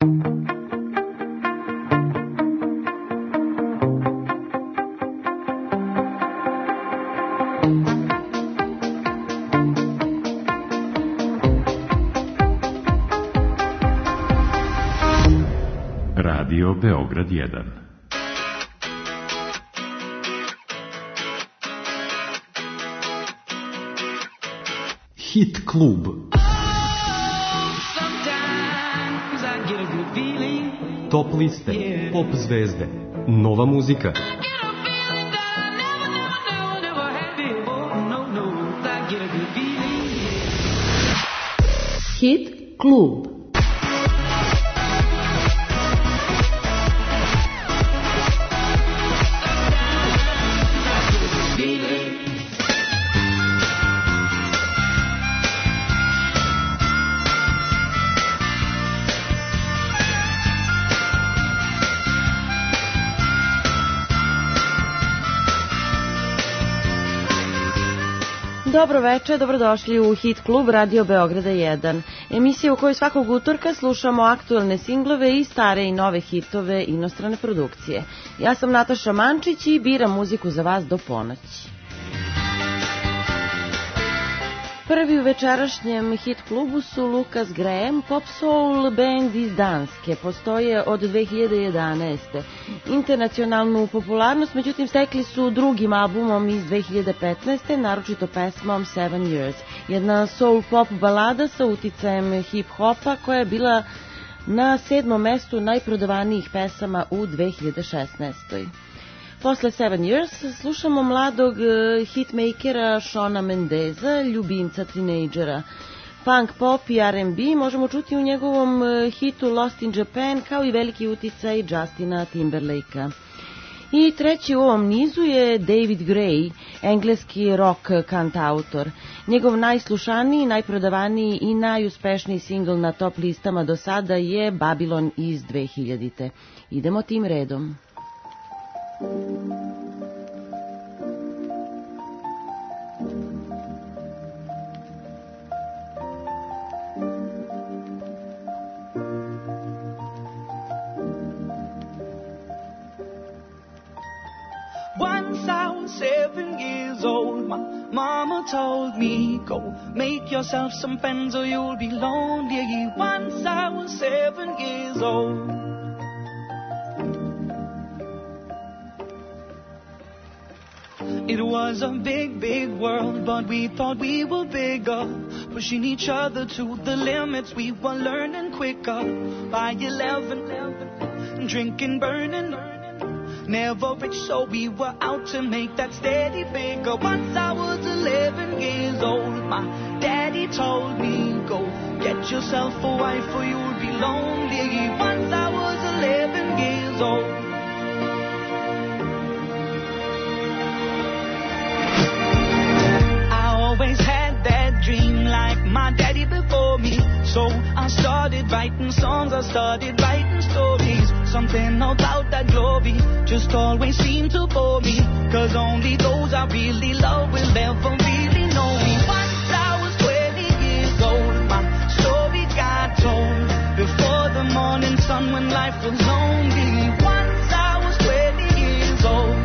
Radio Beograd 1. Hit klub. Top liste, pop zvezde, nova muzika. Hit klub. Dobro večer, dobrodošli u Hit klub Radio Beograda 1. Emisija u kojoj svakog utorka slušamo aktuelne singlove i stare i nove hitove inostrane produkcije. Ja sam Nataša Mančić i biram muziku za vas do ponoći. Prvi u večerašnjem hit klubu su Lucas Graham, pop soul band iz Danske. Postoje od 2011. Internacionalnu popularnost, međutim, stekli su drugim albumom iz 2015. naročito pesmom 7 Years. Jedna soul pop balada sa uticajem hip-hopa koja je bila na 7. mestu najprodavanijih pesama u 2016. Posle 7 Years slušamo mladog hitmakera Shona Mendeza, ljubimca tinejdžera. Punk, pop i R&B možemo čuti u njegovom hitu Lost in Japan, kao i veliki uticaj Justina Timberlakea. I treći u ovom nizu je David Gray, engleski rock kantautor. Njegov najslušaniji, najprodavaniji i najuspešniji singl na top listama do sada je Babylon iz 2000. Idemo tim redom. Once I was 7 years old, my mama told me, go make yourself some friends or you'll be lonely. Once I was 7 years old. It was a big, big world, but we thought we were bigger, pushing each other to the limits. We were learning quicker. By 11, drinking, burning, never rich, so we were out to make that steady figure. Once I was 11 years old, my daddy told me, go get yourself a wife or you'll be lonely. Once I was 11 years old. Always had that dream like my daddy before me, so I started writing songs, I started writing stories. Something about that glory just always seemed to bore me, cause only those I really love will ever really know me. Once I was 20 years old, my story got told before the morning sun when life was lonely. Once I was 20 years old.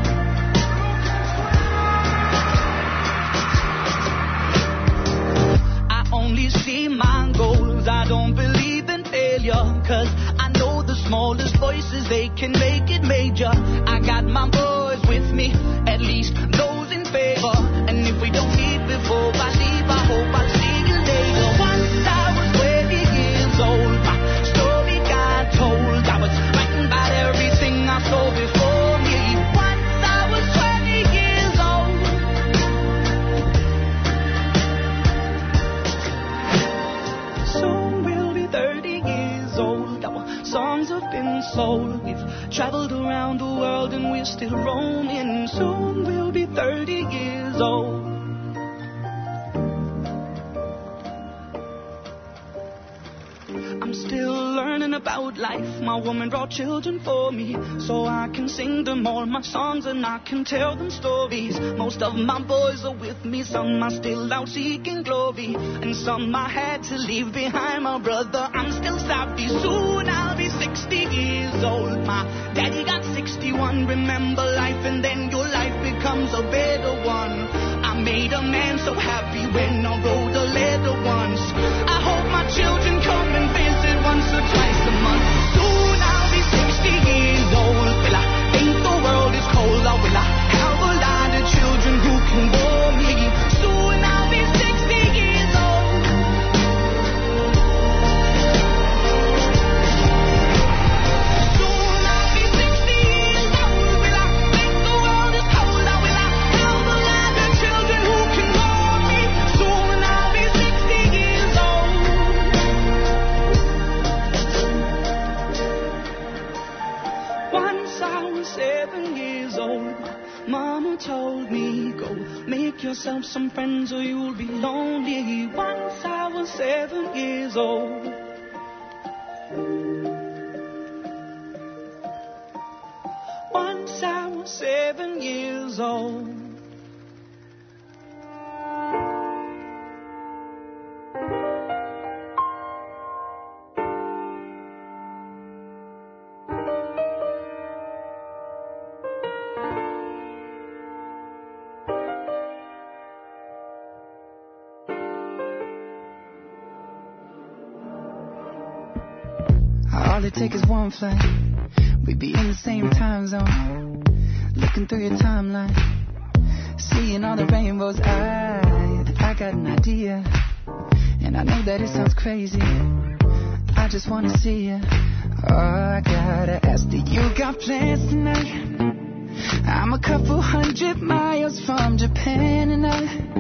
Only see my goals, I don't believe in failure, cause I know the smallest voices, they can make it major. I got my boys with me, at least those in favor, and if we don't meet before I leave, I hope I'll see you later. Once I was 20 years old, my story got told, I was writing about everything I saw before me. Once I was 20 years old. Soon we'll be 30 years old. Our songs have been sold. We've traveled around the world and we're still roaming. Soon we'll be 30 years old. I'm still learning about life. My woman brought children for me, so I can sing them all my songs and I can tell them stories. Most of my boys are with me, some are still out seeking glory, and some I had to leave behind. My brother, I'm still sorry. Soon I'll be remember life and then your life becomes a better one. I made a man so happy when I wrote a letter once. I hope my children come and visit once or twice a month. Soon I'll be 60 years old. Will I think the world is cold, or will I have a lot of children who can warm me? Soon I'll be 60 years old. Soon I'll be 60 years old. Will I think the world is cold, or will I have a lot of children who can warm me? Soon I'll be 60 years old. Once I was 7 years old. Mama told me, go make yourself some friends or you'll be lonely. Once I was 7 years old. Once I was 7 years old. All it takes is one flight. We'd be in the same time zone. Looking through your timeline, seeing all the rainbows. I got an idea, and I know that it sounds crazy. I just wanna see you. Oh, I gotta ask, do you got plans tonight? I'm a couple 100 miles from Japan, and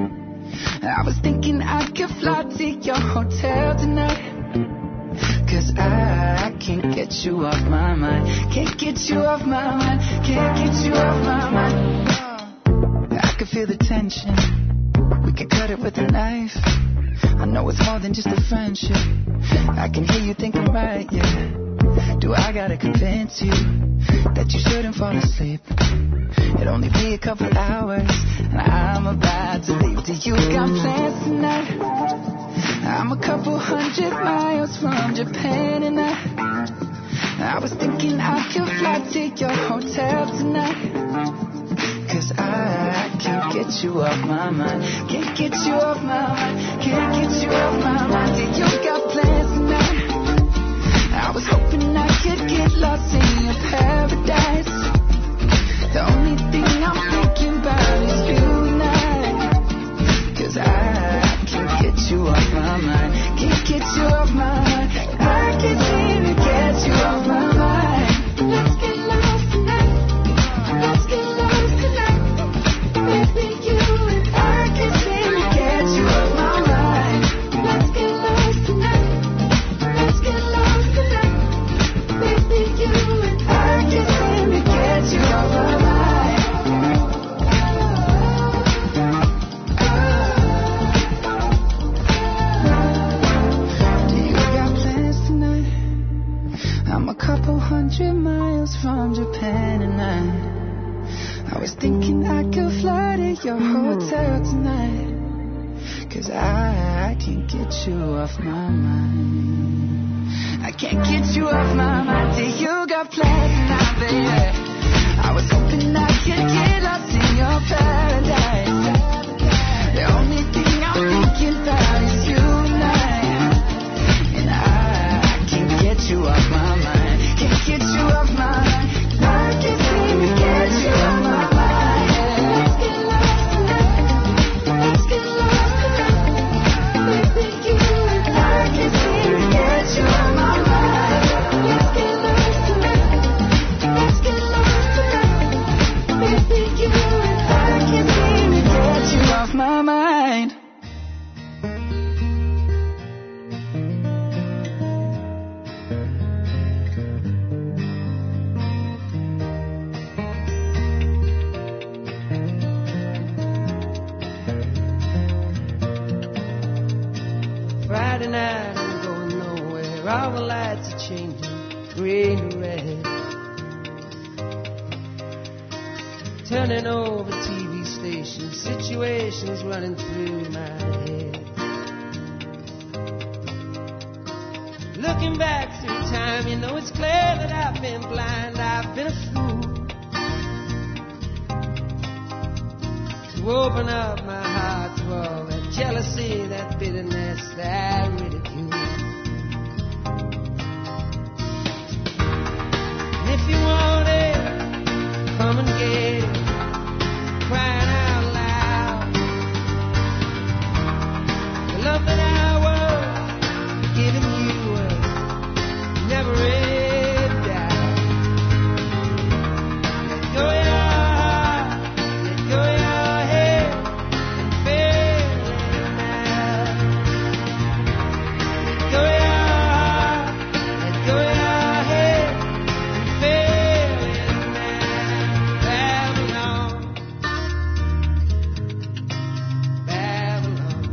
I was thinking I could fly to your hotel tonight. 'Cause I can't get you off my mind. Can't get you off my mind. Can't get you off my mind. I can feel the tension. We can cut it with a knife. I know it's more than just a friendship. I can hear you thinking right, yeah. Do I gotta convince you that you shouldn't fall asleep? It'll only be a couple hours, and I'm about to leave. Do you got plans tonight? I'm a couple 100 miles from Japan, and I was thinking I could fly to your hotel tonight. 'Cause I can't get you off my mind. Can't get you off my mind. Can't get you off my mind. Yeah, you got plans tonight. I was hoping I could get lost in your paradise. The only thing I'm thinking about is you and I. 'Cause I can't get you off my mind. Can't get you off my mind. I can't seem to get you off my mind. Let's get lost tonight. Let's get lost tonight. Baby, you and I can't seem to get you off my mind. Let's get lost tonight. Let's get lost tonight. Baby, you and I can't seem to get you off my mind. I'm a couple 100 miles from Japan, and I was thinking I could fly to your hotel tonight. 'Cause I can't get you off my mind. I can't get you off my mind. Till you got plans tonight, baby. I was hoping I could get lost in your paradise. The only thing I'm thinking about is you and I. And I can't get you off my mind. Can't get you off my mind. I can't seem to get you off my mind. Let's get lost tonight. Let's get lost tonight. Baby, you and I can't seem to get you off my mind. Let's get lost tonight. Let's get lost tonight. Baby, you and I can't seem to get you off my mind. Friday night, I'm going nowhere. All the lights are changing, green to red. Turning over TV stations, situations running through my head. Looking back through time, you know it's clear that I've been blind, I've been a fool. open up my heart to all that jealousy, that bitterness, that ridicule. And if you want it, come and get it, crying out loud. The love that I was giving you was never in doubt. Let go your heart, let go your head, and feel it now. Let go your heart, let go your head, and feel it now. Babylon, Babylon.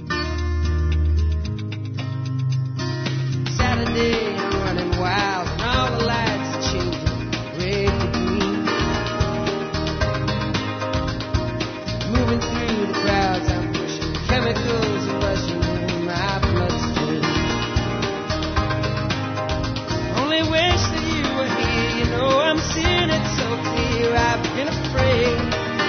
Saturday, I'm running wild, and all the lights are changing red to green. Moving through the crowds, I'm pushing chemicals are rushing in my bloodstream. Only wish that you were here. You know I'm seeing it so clear. I've been afraid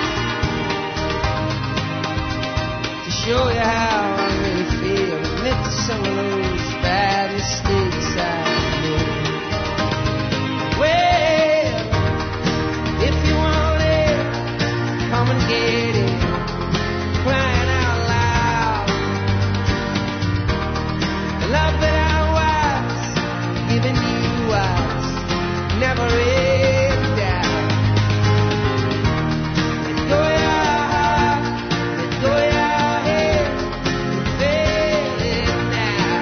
to show you how I really feel. Admit to some of those bad mistakes I made. Well, if you want it, come and get it, crying out loud. The love that I was giving you was never in doubt. Let go your heart, let go your head, and feel it now.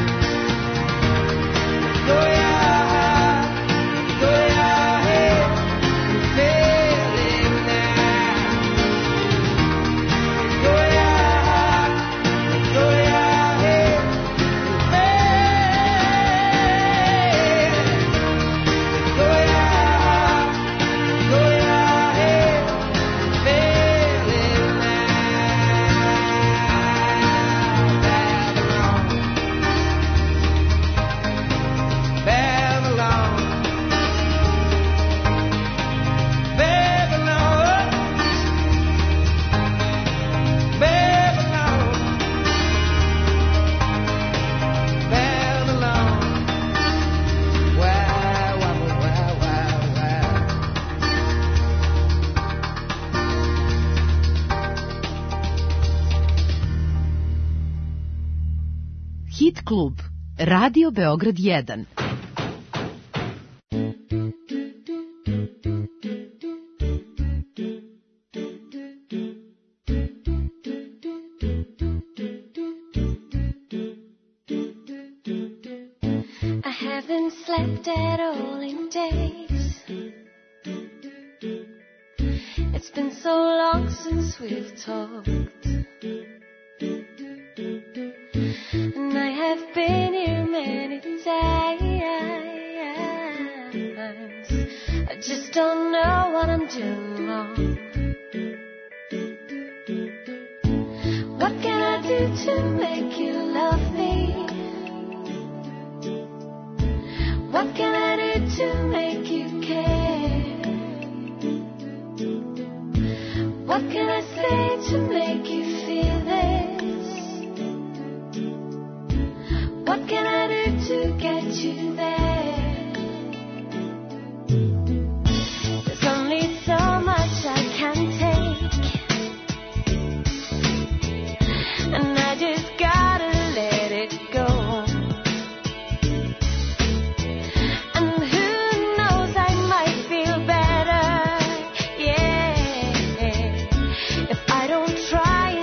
Let go your heart, let go your head, and feel it now. Let go your heart, let go your head, and feel it. Let go your heart, let go your head, and feel it now. Babylon, Babylon, Babylon, Babylon. Wow, wow, wow, wow, wow. Hit klub. Radio Beograd 1. I haven't slept at all in days. It's been so long since we've talked. And I have been here many times. I just don't know what I'm doing wrong. What can I do to make you love me? What can I do to make you care? What can I say to make you feel this? What can I do to get you there? There's only so much I can take, and I just gotta let it go. And who knows, I might feel better, yeah, if I don't try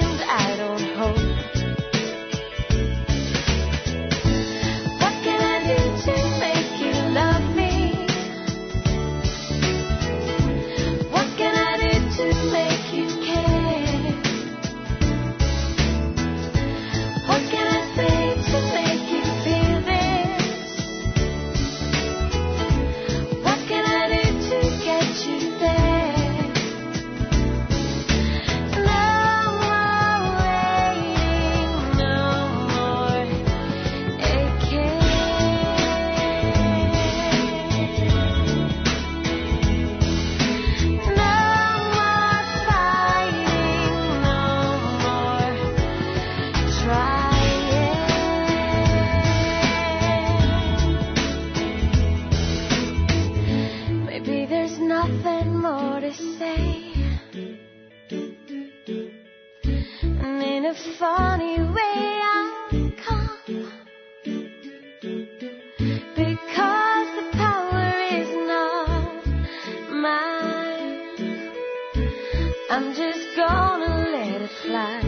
nothing more to say. And in a funny way I'll come, because the power is not mine. I'm just gonna let it fly.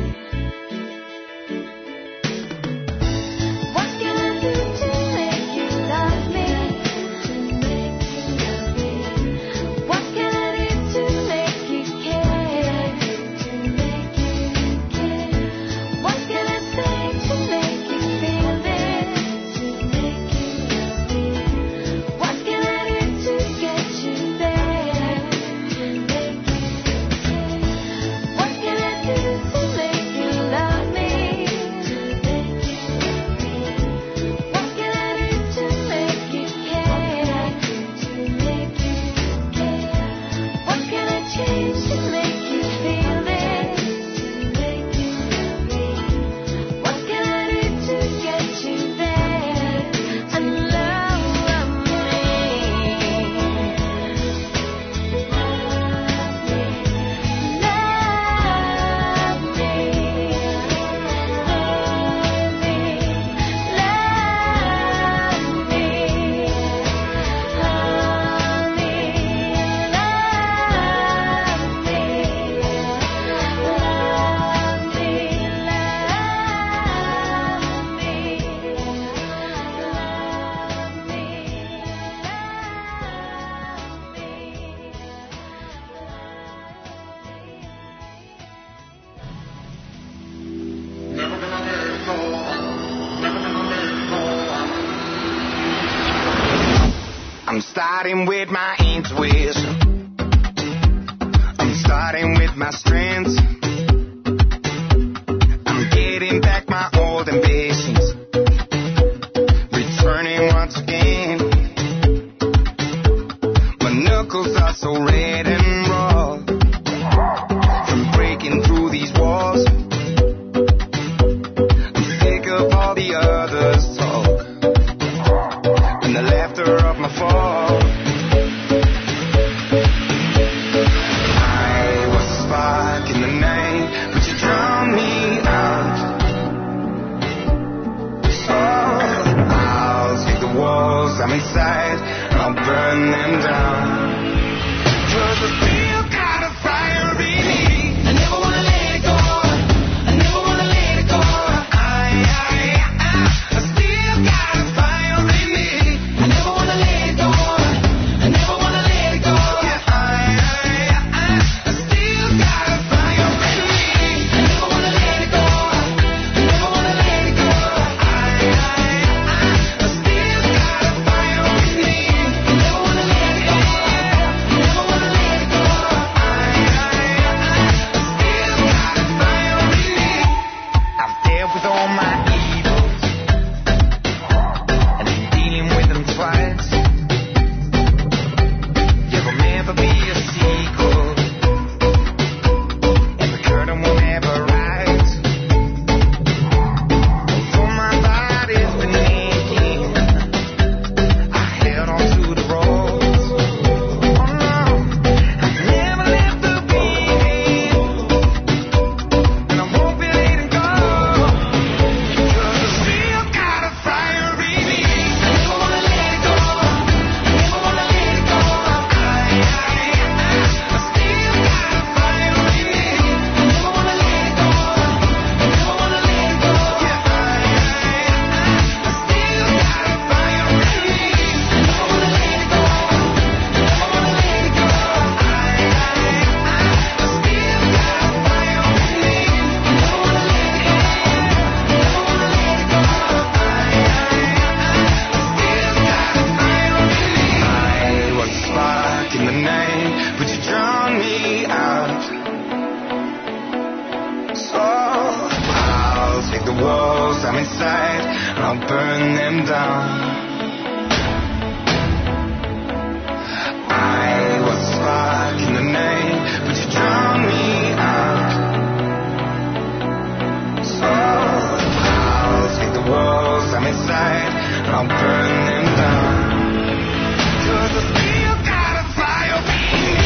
I'm starting with my intuition. I'm starting with my strengths. I'm getting back my old ambitions, returning once again. My knuckles are so red and raw from breaking through these walls. I'm sick of all the others' talk and the laughter of my fall. I was a spark in the night, but you drowned me out. So I'll take the walls I'm inside, I'll burn them down. 'Cause I still got a fire in me. I never wanna let it go. I never wanna let it go. I still got a fire in me. I never wanna let it go. I never wanna let it go. I still got a fire in me. I never wanna let it go. I never wanna let it go. I still got a fire in me. I never wanna let it go. I never wanna let it go. I still got a fire in me. I've dealt with all my evils, and I'm dealing with them twice. There will never be a sequel, and the curtain will never rise. Although my body's been aching, I held on to the ropes. Oh no, I've never left the beat, and I won't be letting go. 'Cause I still got a fire in me. I never wanna let it go. I never wanna let it go. I still got a fire in me. I never wanna let it go. I never wanna let it go. I still got a fire in me. I never wanna let it go. I never wanna let it go. I still got a fire in me. I never wanna let it go. I never wanna let it go. I was a spark in the night, but you drowned me out. So I'll take the walls I'm inside, and I'll burn them down. I was a spark in the night, but you drowned me out. So I'll take the walls I'm inside, and I'll burn them down. 'Cause I still got a fire in me.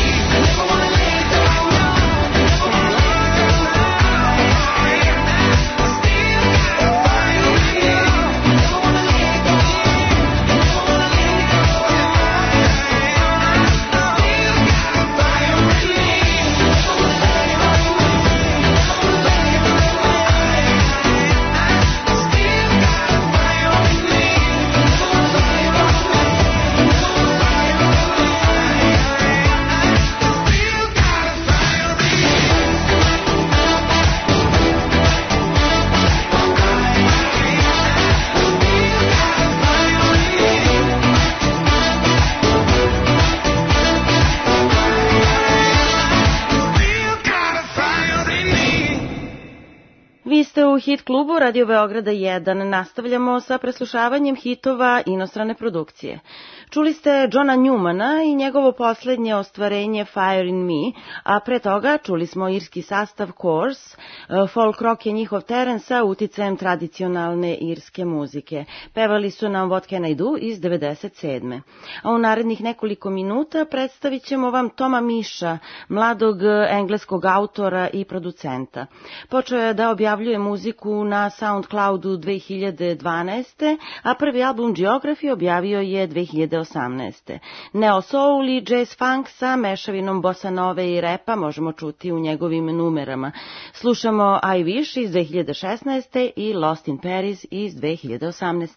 U Hit klubu Radio Beograda 1 nastavljamo sa preslušavanjem hitova inostrane produkcije. Čuli ste Johna Newmana i njegovo poslednje ostvarenje Fire in Me, a pre toga čuli smo irski sastav Course. Folk rock je njihov teren sa uticajem tradicionalne irske muzike. Pevali su nam What Can I Do iz 97. A u narednih nekoliko minuta predstavit ćemo vam Toma Miša, mladog engleskog autora i producenta. Počeo je da objavljuje muziku na SoundCloudu 2012. a prvi album Geography objavio je 2018. Neo soul i jazz funk sa mešavinom bossa nove i repa možemo čuti u njegovim numerama. Slušamo I Wish iz 2016. i Lost in Paris iz 2018.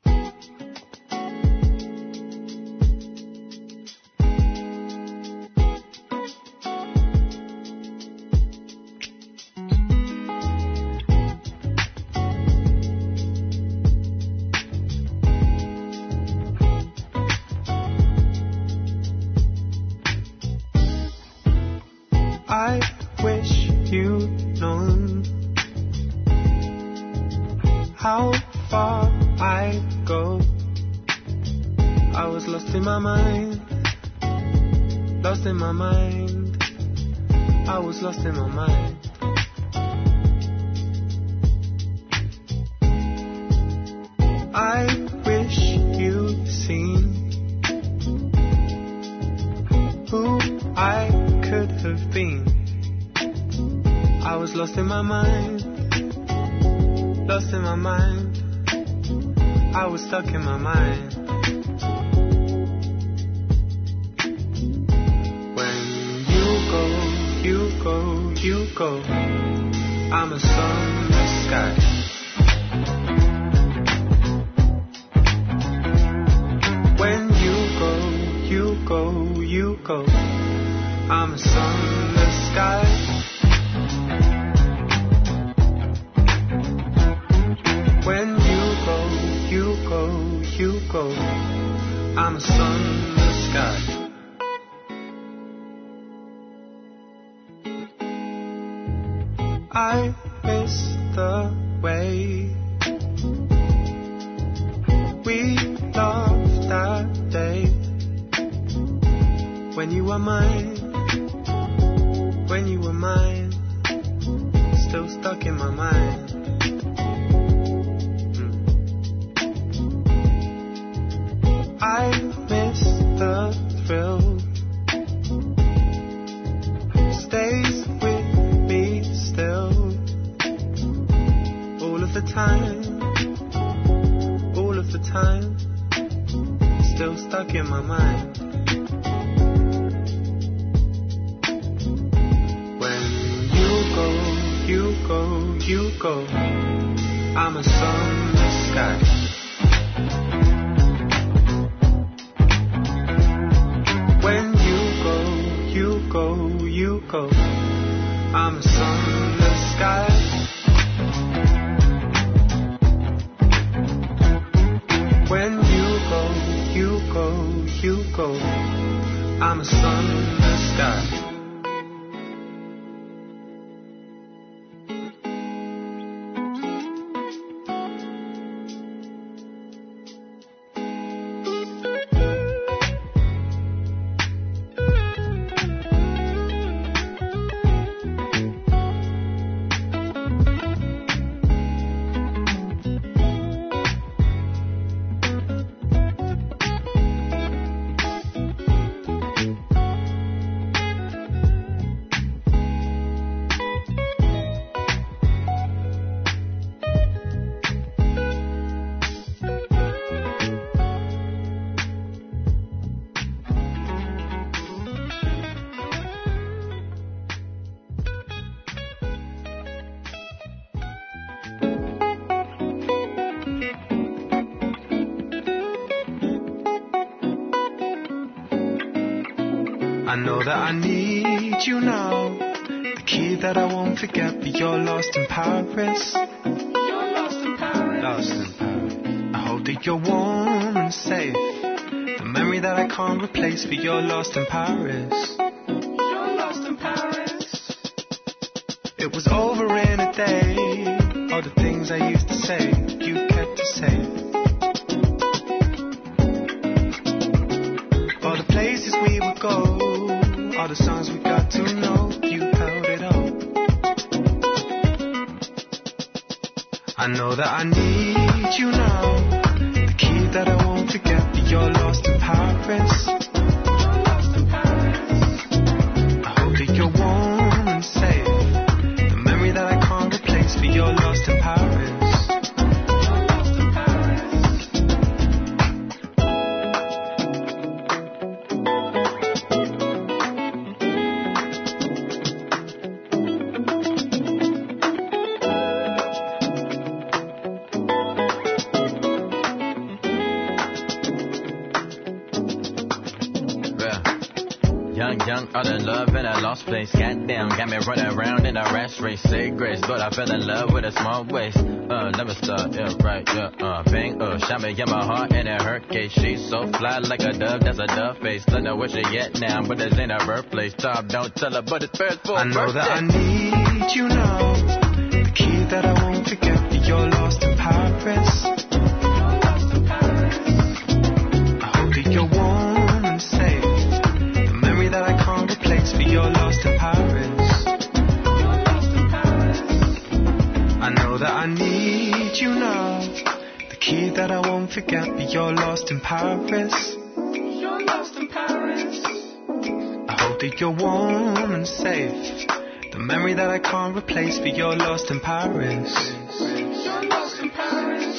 I wish you'd known how far I go. I was lost in my mind, lost in my mind. I was lost in my mind. I wish you'd seen who I could have been. I was lost in my mind, lost in my mind. I was stuck in my mind. When you go, you go, you go, I'm a sun in the sky. When you go, you go, you go, I'm a sun in the sky. When you go, you go, you go, I'm a sun in the sky. I miss the way we loved that day when you were mine. When you were mine, still stuck in my mind. I miss the thrill, stays with me still, all of the time, all of the time, still stuck in my mind. You go, you go, I'm a sun in the sky. When you go, you go, you go, I'm a sun in the sky. When you go, you go, you go, I'm a sun in the sky. I know that I need you now, the key that I won't forget, but you're lost in Paris. You're lost in Paris. Lost in Paris. I hope that you're warm and safe, the memory that I can't replace, but you're lost in Paris. You're lost in Paris. It was over in a day, oh the things I used to say, you kept to say. All the places we would go, all the songs we got to know, you held it all. I know that I need you now, the key that I won't forget, but you're lost in Paris. I hope that you're warm and safe, the memory that I can't replace, but you're lost in Paris. Young, all in love in a lost place. Goddamn, got me running around in a rash race. Say grace, but I fell in love with a small waist. Never stop, yeah, right, yeah, bang, shot me in my heart and it hurt case. She's so fly like a dove, that's a dove face. Don't know where she at now, but this ain't her birthplace. Tom, don't tell her, but it's first for I know that I need you now, the key that I won't forget, but you're lost in Paris. I hope that you're warm and safe, that I can't replace, but you're lost in Paris. I know that I need you now, the key that I won't forget, but you're lost in Paris. You're lost in Paris. I hope that you're warm and safe, the memory that I can't replace, but you're lost in Paris. You're lost in Paris.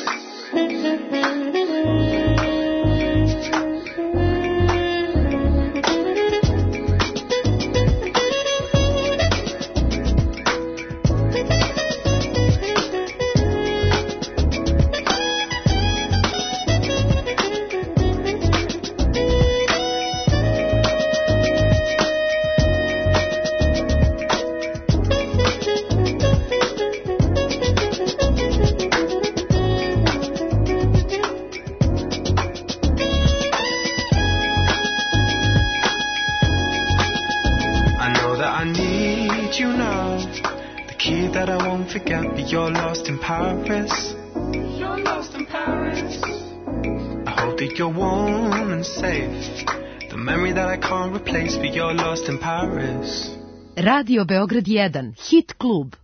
Forget, but you're lost in Paris. You're lost in Paris. I hope that you're warm and safe, the memory that I can't replace, but you're lost in Paris. Radio Beograd 1, Hit Klub.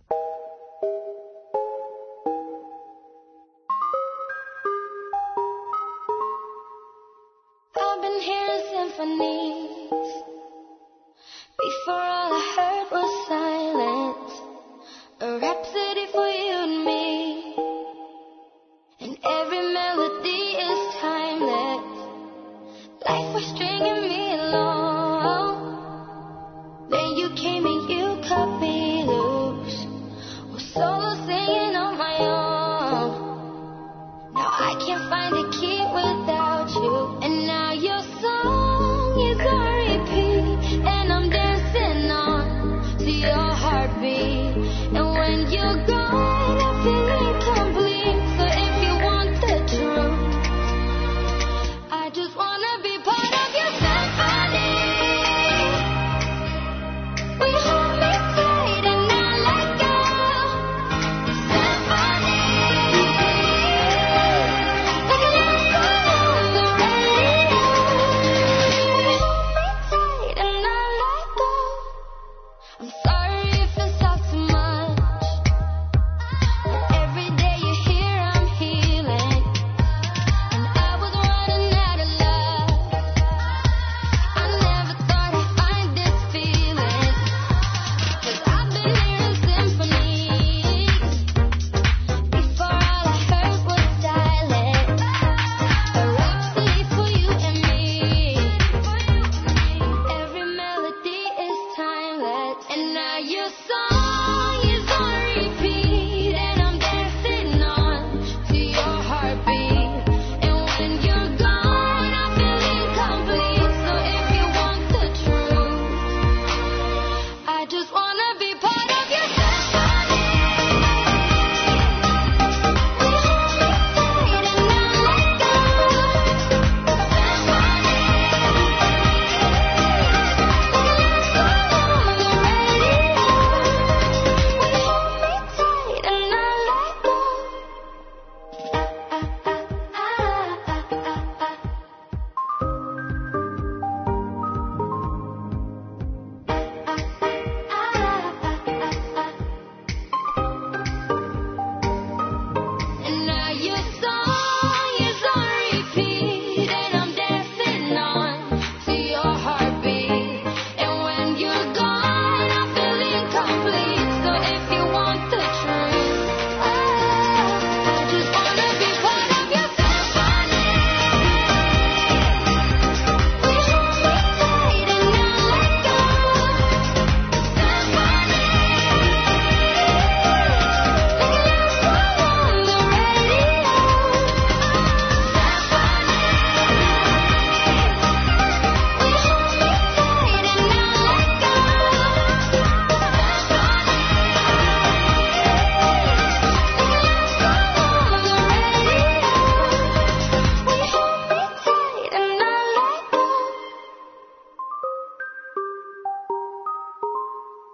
I've been hearing symphonies. Before all I heard was silence. A rhapsody for you and me, and every melody is timeless, like for stringing me along. Then you came and you cut me loose, was solo singing on my own. Now I can't find a key without you, and now your song is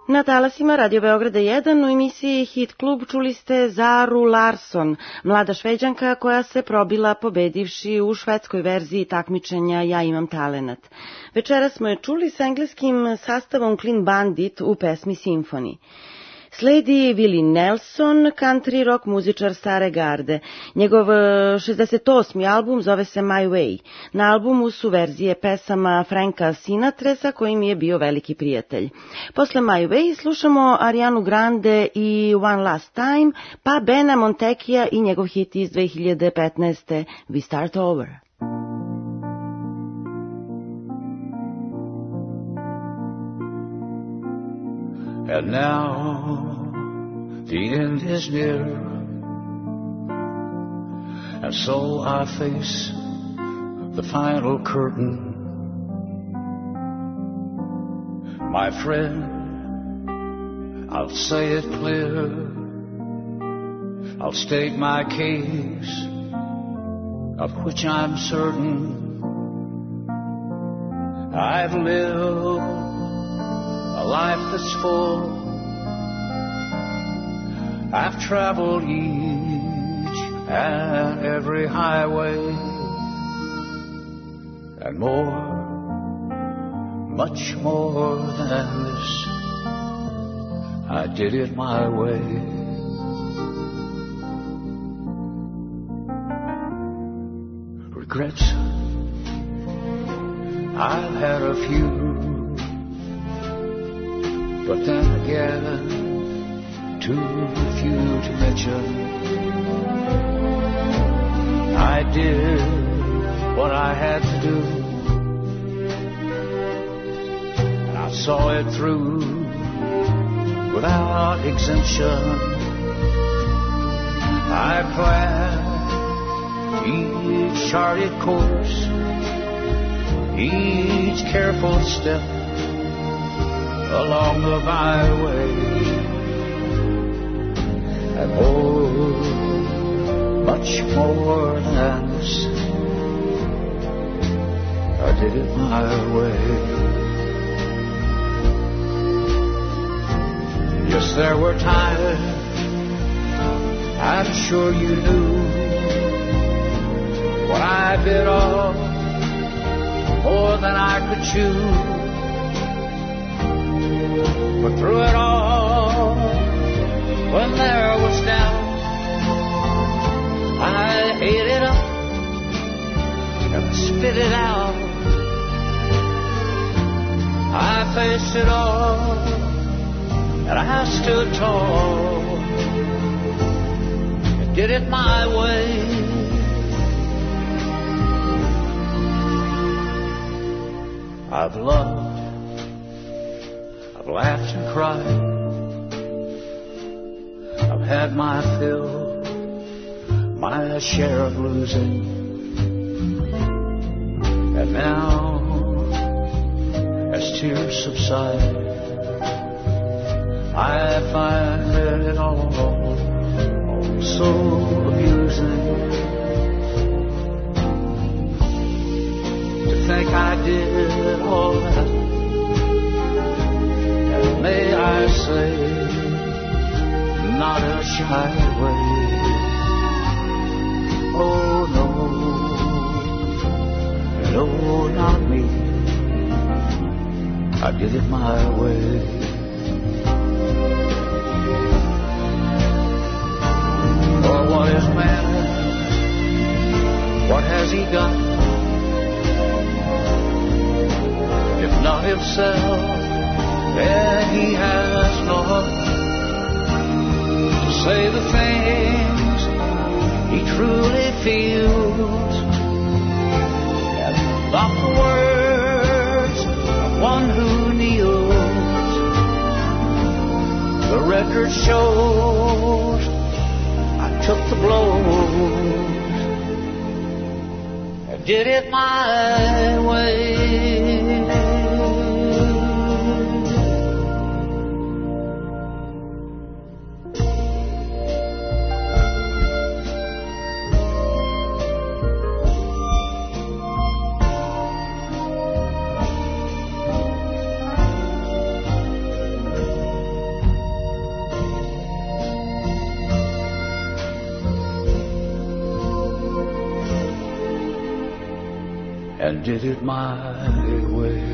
Na talasima Radio Beograda 1 u emisiji Hit Klub čuli ste Zaru Larsson, mlada Šveđanka koja se probila pobedivši u švedskoj verziji takmičenja Ja imam talenat. Večeras smo je čuli s engleskim sastavom Clean Bandit u pesmi Symphony. Sledi Willie Nelson, country rock muzičar stare garde. Njegov 68. album zove se My Way. Na albumu su verzije pesama Franka Sinatre sa kojim je bio veliki prijatelj. Posle My Way slušamo Arianu Grande i One Last Time, pa Bena Montekija i njegov hit iz 2015. We Start Over. And now the end is near, and so I face the final curtain. My friend, I'll say it clear, I'll state my case, of which I'm certain. I've lived a life that's full. I've traveled each and every highway, and more, much more than this, I did it my way. Regrets, I've had a few, but then again, too few to mention. I did what I had to do, and I saw it through without exemption. I planned each charted course, each careful step along the byway, and oh, much more than this, I did it my way. Yes, there were times, I'm sure you knew, when I bit off more than I could chew. But through it all, when there was doubt, I ate it up and spit it out. I faced it all, and I stood tall and did it my way. I've loved, I've laughed and cried, I've had my fill, my share of losing, and now, as tears subside, I find it all so amusing to think I did all that. And may I say, not a shy way. Oh no, no, not me. I did it my way. For what is man? What has he got? If not himself, then he has not to say the things he truly feels, and not the words of one who kneels. The record shows I took the blows and did it my way. and did it my way.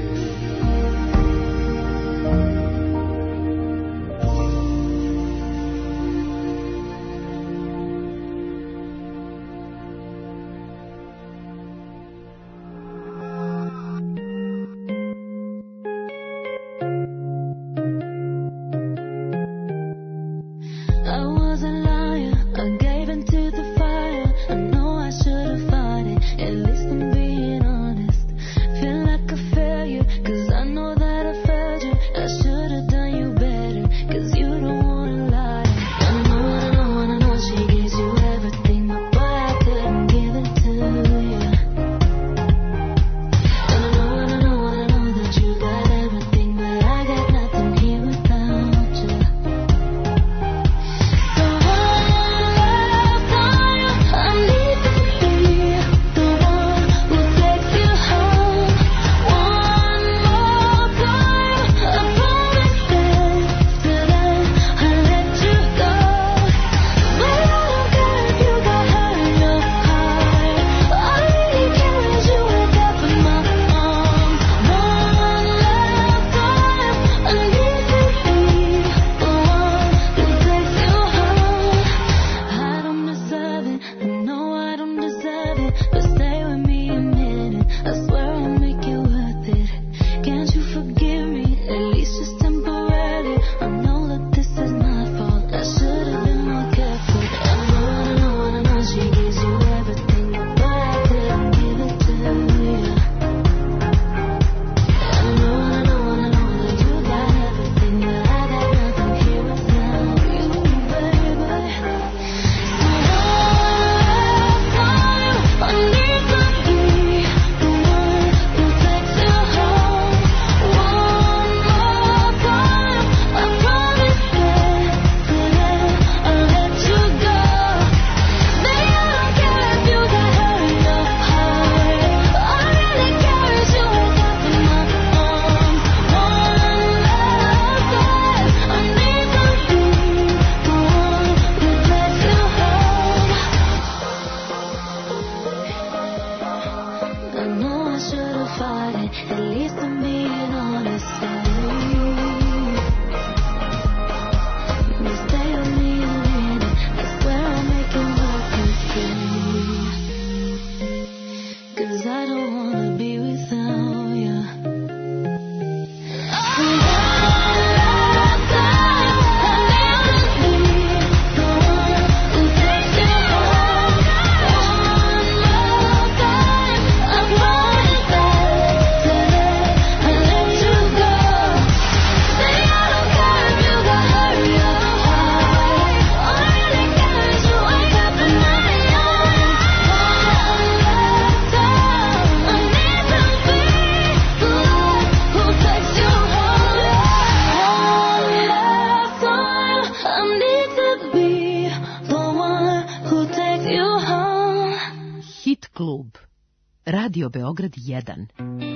Radio Beograd 1.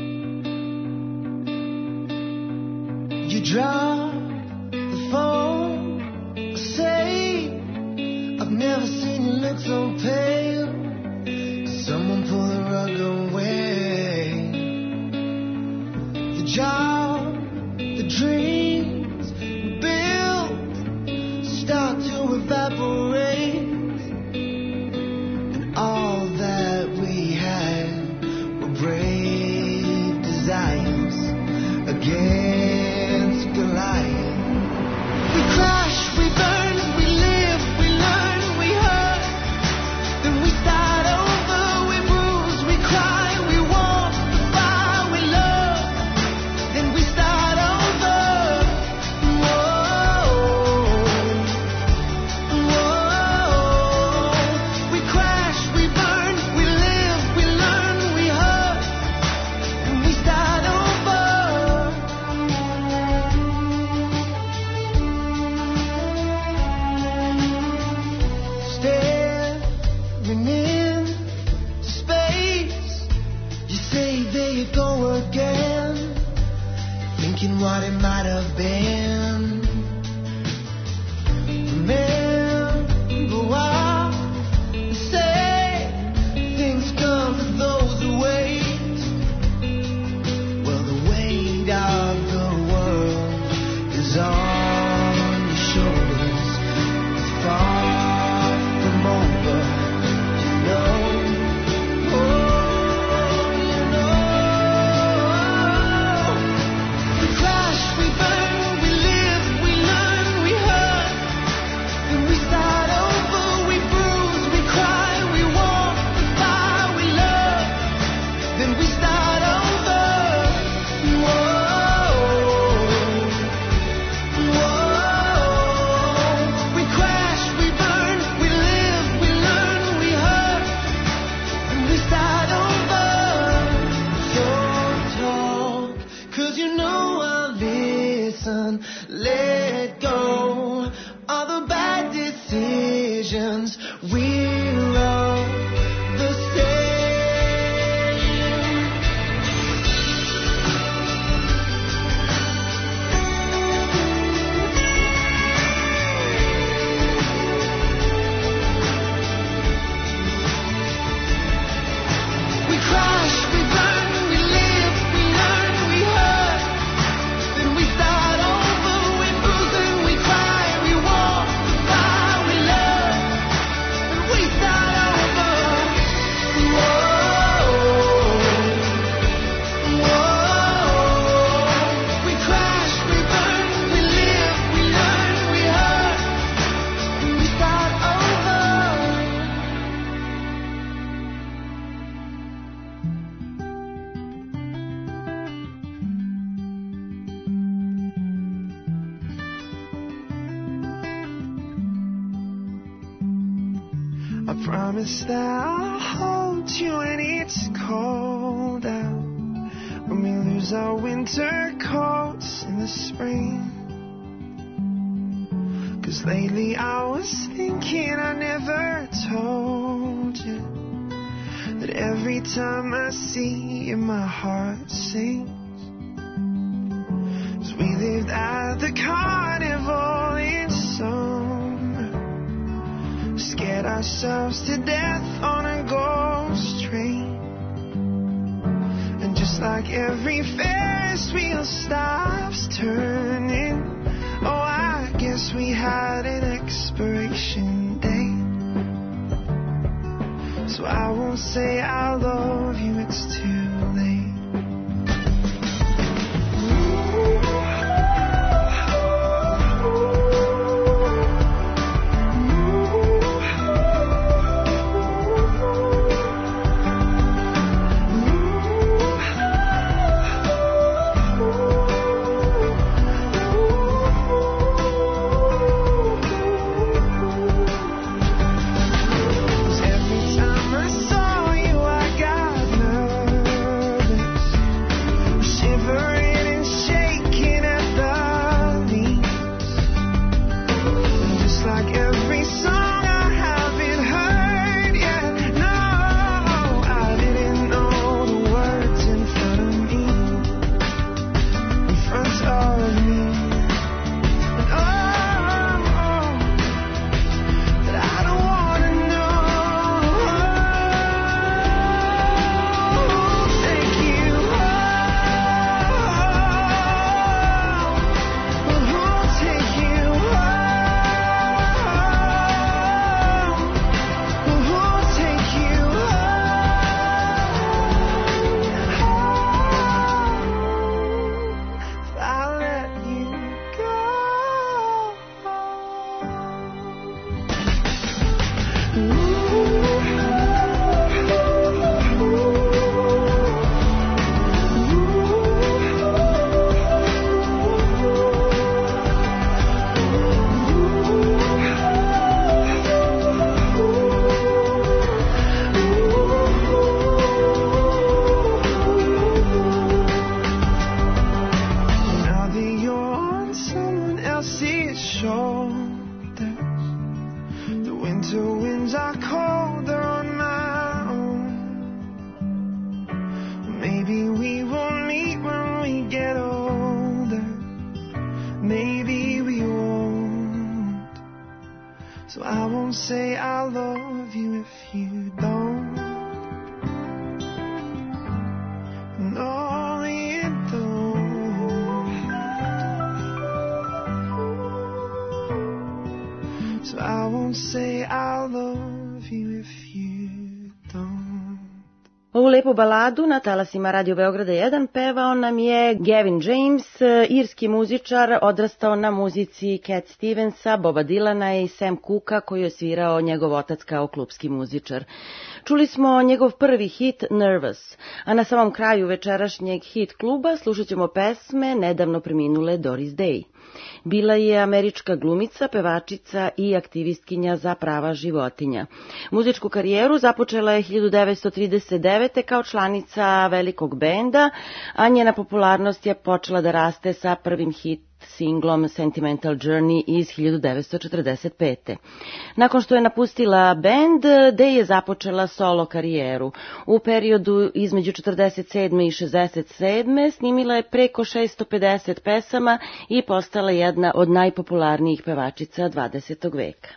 You drop the phone, say I've never seen you look so pale. Someone pull the rug away. The job, the dreams we built start to evaporate, and all that we had were brave desires against Goliath. We crash, we burn, we live, we learn, we hurt, then we start over, we bruise, we cry, we walk the fire, we love, then we start over. Whoa, whoa. We crash, we burn, we live, we learn, we hurt, then we start over. Staring into space, you say there you go again, thinking what it might have been. Remember what you say, things come to those who wait. listen, let go of the bad decisions. We're all the same. We crash, we burn, we live, we learn, we hurt. Then we start over, we bruise and we cry, we walk, we fly, we love, and we start over. Whoa, whoa. We crash, we burn, we live, we learn, we hurt, and we start over. I promise that I'll hold you when it's cold out, when we lose our winter coats in the spring. 'Cause lately I was thinking I never told you that every time I see you my heart sings. 'Cause we lived at the carnival in summer, scared ourselves to death on a ghost train. And just like every Ferris wheel stops turning, oh, I guess we had an expiration date. So I won't say I love you, it's too late. Every time I saw you, I got nervous, shivering and shaking at the knees. And just like every song I haven't heard yet, no, I didn't know the words in front of me, in front of me. And oh, that I don't wanna know who'll take you home, who'll take you home, who'll take you home, if I let you go. Now that you're on someone else's shoulders, the winter winds are colder on my own. Maybe we will meet when we get older, maybe we won't. So I won't say I love you if you don't. No, you don't. So I won't say I love you if you don't. Ovu lepu baladu na talasima Radio Beograda 1 pevao nam je Gavin James, irski muzičar, odrastao na muzici Cat Stevensa, Boba Dylana i Sam Cooka, koji je svirao njegov otac kao klupski muzičar. Čuli smo njegov prvi hit Nervous, a na samom kraju večerašnjeg hit kluba slušat ćemo pesme nedavno preminule Doris Day. Bila je američka glumica, pevačica i aktivistkinja za prava životinja. Muzičku karijeru započela je 1939. kao članica velikog benda, a njena popularnost je počela da raste sa prvim hit singlom Sentimental Journey iz 1945. Nakon što je napustila bend, Day je započela solo karijeru. U periodu između 47. i 67. snimila je preko 650 pesama i postala jedna od najpopularnijih pevačica 20. veka.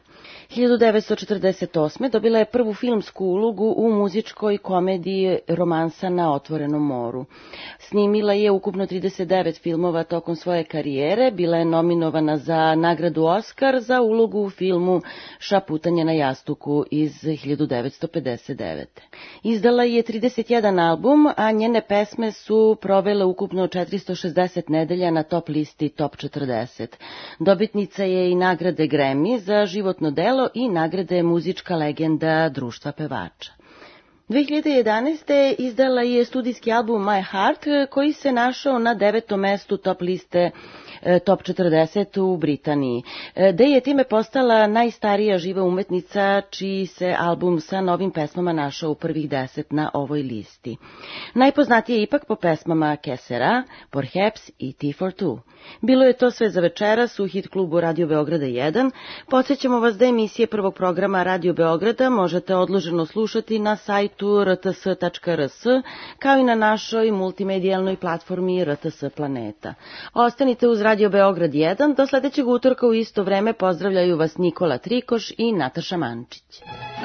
1948. dobila je prvu filmsku ulogu u muzičkoj komediji Romansa na otvorenom moru. Snimila je ukupno 39 filmova tokom svoje karijere, bila je nominovana za nagradu Oskar za ulogu u filmu Šaputanje na jastuku iz 1959. Izdala je 31 album, a njene pesme su provele ukupno 460 nedelja na top listi Top 40. Dobitnica je i nagrade Grammy za životno delo i nagrade Muzička legenda društva pevača. 2011. izdala je studijski album My Heart, koji se našao na 9. mestu top liste Top 40 u Britaniji. Da je time postala najstarija živa umetnica čiji se album sa novim pesmama našao u prvih 10 na ovoj listi. Najpoznatije je ipak po pesmama Que Sera, Perhaps i Tea for Two. Bilo je to sve za večeras u Hit klubu Radio Beograda 1. Podsjećamo vas da emisije prvog programa Radio Beograda možete odloženo slušati na sajtu rts.rs, kao i na našoj multimedijalnoj platformi RTS Planeta. Ostanite uz Radio Beograd 1, do sledećeg utorka u isto vreme pozdravljaju vas Nikola Trikoš i Nataša Mančić.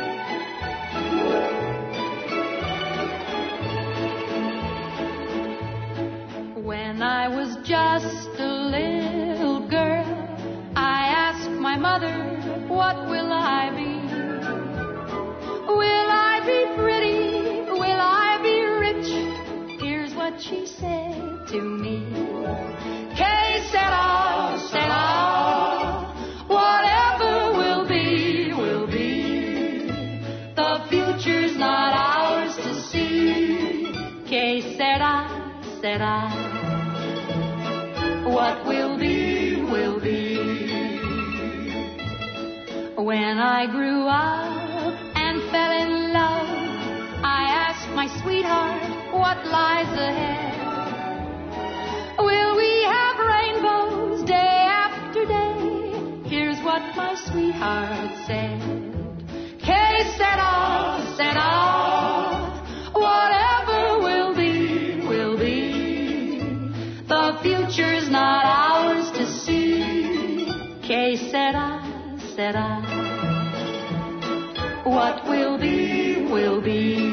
When I was just a little girl, I asked my mother, what will I be? Will I be pretty? Will I be rich? Here's what she said to me. Que sera, sera, whatever will be, will be. The future's not ours to see. Que sera, sera, what will be, will be. When I grew up and fell in love, I asked my sweetheart, what lies ahead? Will we have rainbows day after day? Here's what my sweetheart said. Que sera, sera, whatever will be, will be. The future's not ours to see. Que sera, sera, what will be, will be.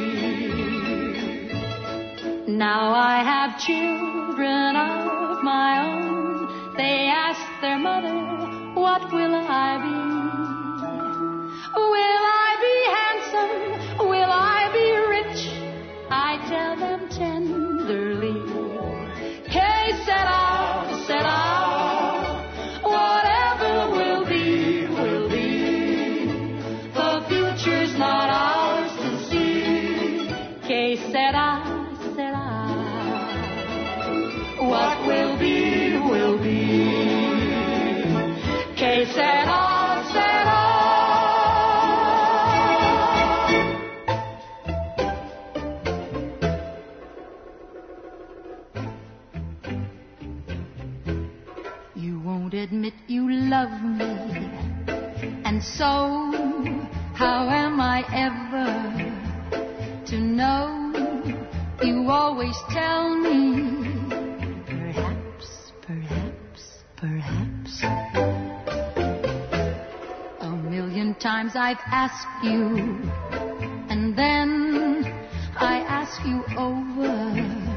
Now I have children of my own. They ask their mother, what will I be? Will I be handsome? Will I be rich? I tell them tenderly, que sera, sera, whatever will be, will be. The future's not ours to see. Que sera, sera, what will be, will be. Que sera, sera. You won't admit you love me, and so how am I ever to know? You always tell me, perhaps, perhaps, perhaps. A million times I've asked you, and then I ask you over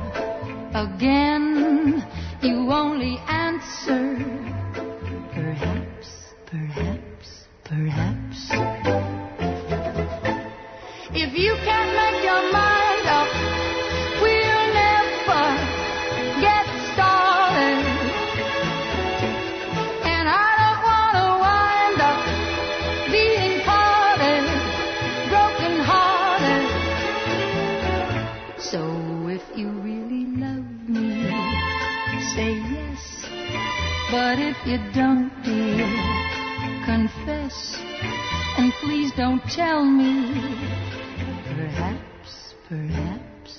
again. You only answer, perhaps, perhaps, perhaps. If you can't make your mind up, we'll never get started. And I don't want to wind up being parted, broken hearted. So if you really love me, say yes. But if you don't, dear, confess. And please don't tell me, perhaps, perhaps,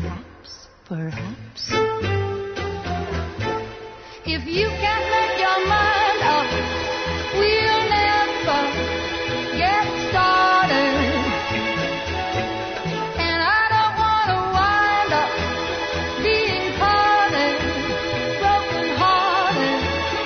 Perhaps, perhaps. If you can't make your mind up, we'll never get started. And I don't want to wind up being parted, broken hearted.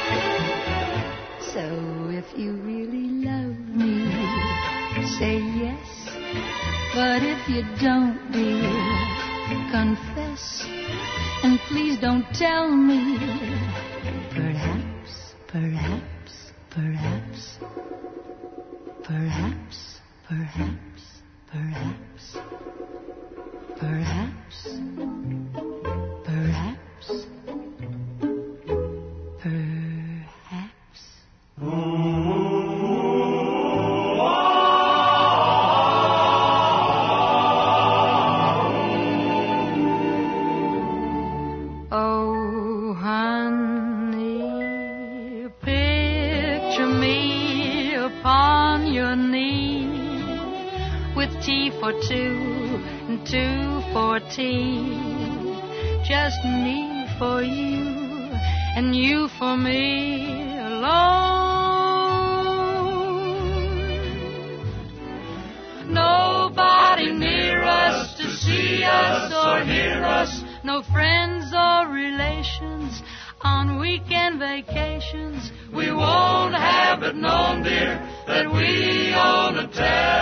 So if you really love me, say yes. But if you don't, dear, confess. And please don't tell me. Perhaps, perhaps, perhaps. Perhaps, perhaps, perhaps. Perhaps, perhaps, perhaps. Oh, honey, picture me upon your knee with tea for two and two for tea. Just me for you and you for me alone. Nobody near us to see us or hear us. No friends or relations on weekend vacations. We won't have it known, dear, that we own a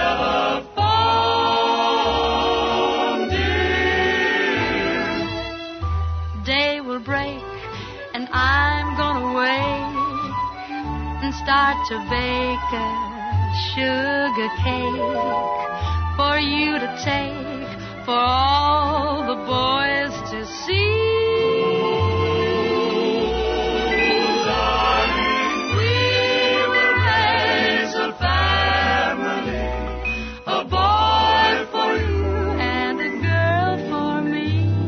telephone, dear. Day will break and I'm gonna wake and start to bake a sugar cake for you to take, for all the boys to see. Darling, we will raise a family, a boy for you and a girl for me.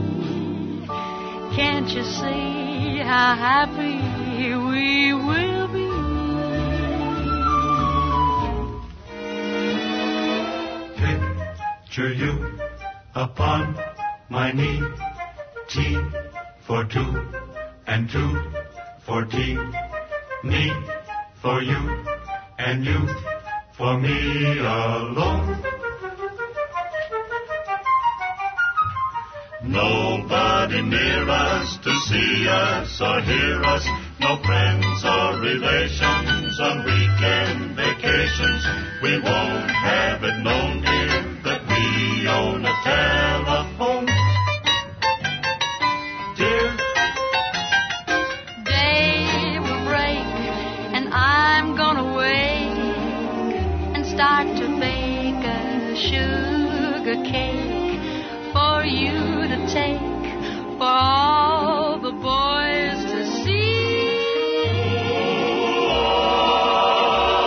Can't you see how happy we will be? Picture you upon my knee, tea for two and two for tea, me for you and you for me alone. Nobody near us to see us or hear us, no friends or relations on weekend vacations. We won't have it known, dear, that we own a telephone, dear. Day will break and I'm gonna wake and start to bake a sugar cake for you to take, for all the boys to see.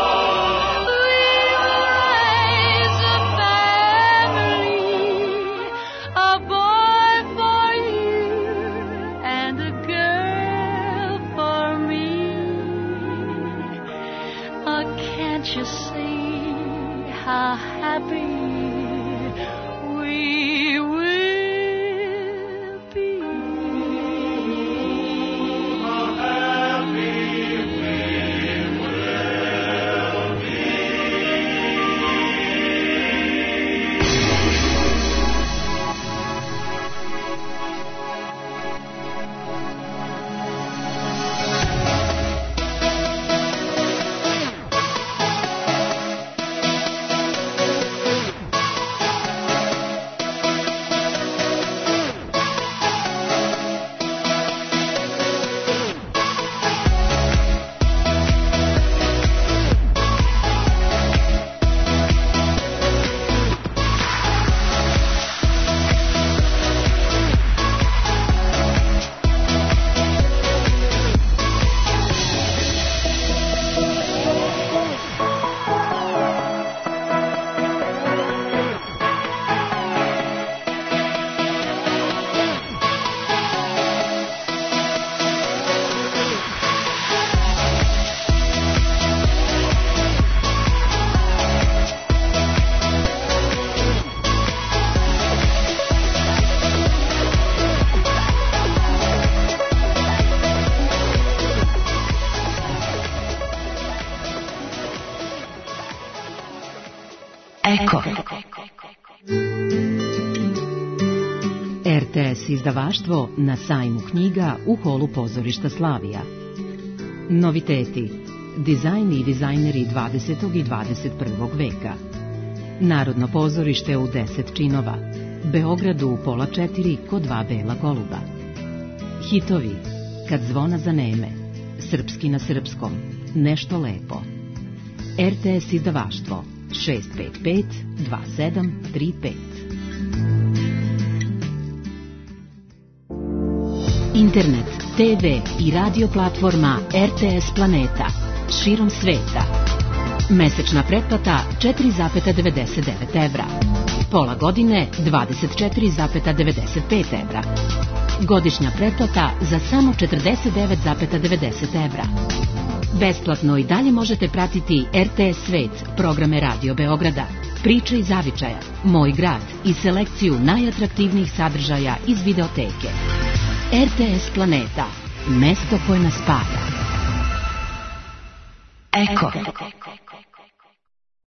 We will raise a family, Eko. RTS izdavaštvo na sajmu knjiga u holu pozorišta Slavija. Noviteti. Dizajn i dizajneri 20. i 21. veka. Narodno pozorište u 10 činova. Beogradu u 3:30 kod 2 bela goluba. Hitovi. Kad zvona zaneme. Srpski na srpskom. Nešto lepo. RTS izdavaštvo 655 2735. Internet, TV i radio platforma RTS Planeta širom sveta. Mesečna pretplata 4,99 evra. Pola godine 24,95 evra. Godišnja pretplata za samo 49,90 evra. Besplatno i dalje možete pratiti RTS Svet, programe Radio Beograda, priče iz zavičaja, Moj grad i selekciju najatraktivnijih sadržaja iz videoteke. RTS Planeta, mesto koje nas spaja. Eko.